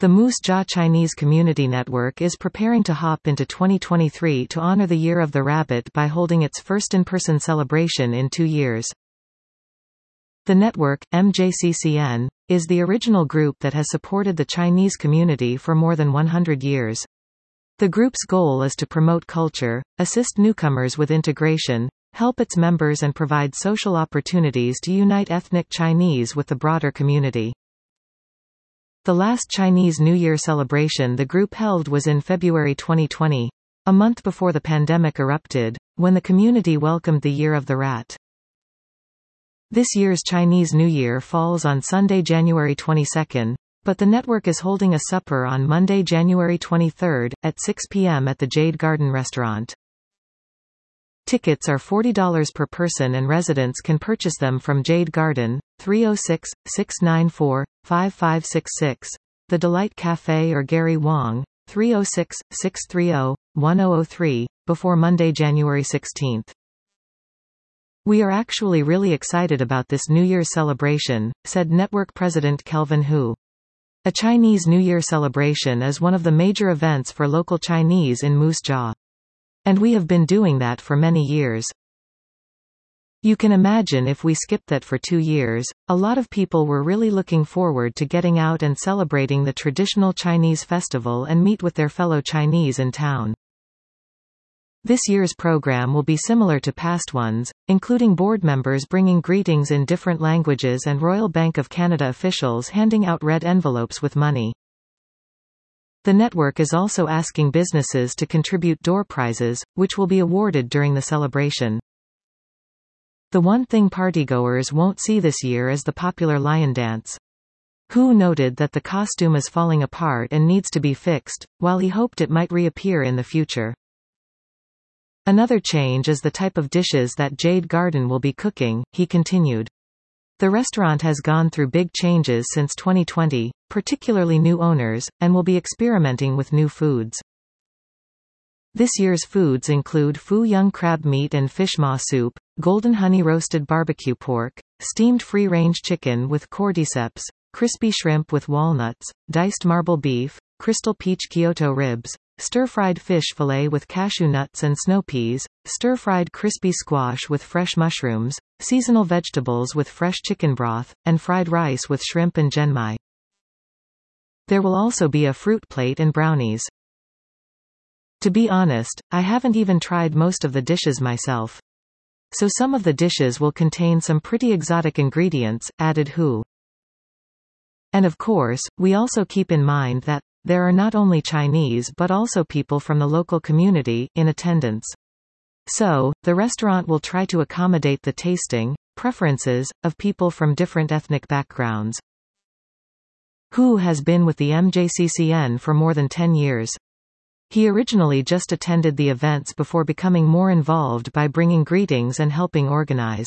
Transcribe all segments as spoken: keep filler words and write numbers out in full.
The Moose Jaw Chinese Community Network is preparing to hop into twenty twenty-three to honor the Year of the Rabbit by holding its first in-person celebration in two years. The network, M J C C N, is the original group that has supported the Chinese community for more than one hundred years. The group's goal is to promote culture, assist newcomers with integration, help its members and provide social opportunities to unite ethnic Chinese with the broader community. The last Chinese New Year celebration the group held was in February twenty twenty, a month before the pandemic erupted, when the community welcomed the Year of the Rat. This year's Chinese New Year falls on Sunday, January twenty-second, but the network is holding a supper on Monday, January twenty-third, at six p m at the Jade Garden restaurant. Tickets are forty dollars per person and residents can purchase them from Jade Garden, three oh six, six nine four, five five six six, The Delight Cafe or Gary Wong, three oh six, six three oh, one oh oh three, before Monday, January sixteenth. "We are actually really excited about this New Year's celebration," said network president Kelvin Hu. "A Chinese New Year celebration is one of the major events for local Chinese in Moose Jaw. And we have been doing that for many years. You can imagine if we skipped that for two years, a lot of people were really looking forward to getting out and celebrating the traditional Chinese festival and meet with their fellow Chinese in town." This year's program will be similar to past ones, including board members bringing greetings in different languages and Royal Bank of Canada officials handing out red envelopes with money. The network is also asking businesses to contribute door prizes, which will be awarded during the celebration. The one thing partygoers won't see this year is the popular lion dance. Hu noted that the costume is falling apart and needs to be fixed, while he hoped it might reappear in the future. "Another change is the type of dishes that Jade Garden will be cooking," he continued. "The restaurant has gone through big changes since twenty twenty, particularly new owners, and will be experimenting with new foods. This year's foods include Fu Young crab meat and fish maw soup, golden honey roasted barbecue pork, steamed free-range chicken with cordyceps, crispy shrimp with walnuts, diced marble beef, crystal peach Kyoto ribs, stir-fried fish fillet with cashew nuts and snow peas, stir-fried crispy squash with fresh mushrooms, seasonal vegetables with fresh chicken broth, and fried rice with shrimp and genmai. There will also be a fruit plate and brownies. To be honest, I haven't even tried most of the dishes myself. So some of the dishes will contain some pretty exotic ingredients," added Hu. "And of course, we also keep in mind that there are not only Chinese but also people from the local community in attendance. So, the restaurant will try to accommodate the tasting preferences of people from different ethnic backgrounds." Hu has been with the M J C C N for more than ten years. He originally just attended the events before becoming more involved by bringing greetings and helping organize.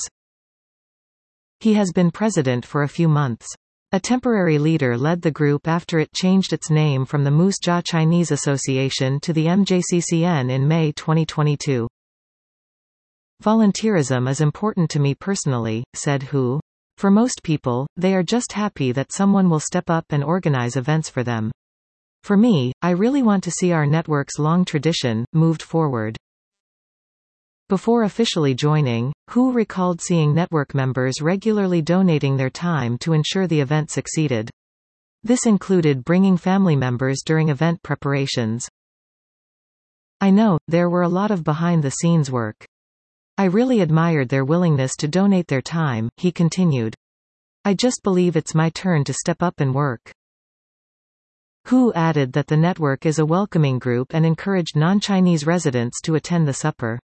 He has been president for a few months. A temporary leader led the group after it changed its name from the Moose Jaw Chinese Association to the M J C C N in May twenty twenty-two. "Volunteerism is important to me personally," said Hu. "For most people, they are just happy that someone will step up and organize events for them. For me, I really want to see our network's long tradition moved forward." Before officially joining, Hu recalled seeing network members regularly donating their time to ensure the event succeeded. This included bringing family members during event preparations. "I know, there were a lot of behind-the-scenes work. I really admired their willingness to donate their time," he continued. "I just believe it's my turn to step up and work." Hu added that the network is a welcoming group and encouraged non-Chinese residents to attend the supper.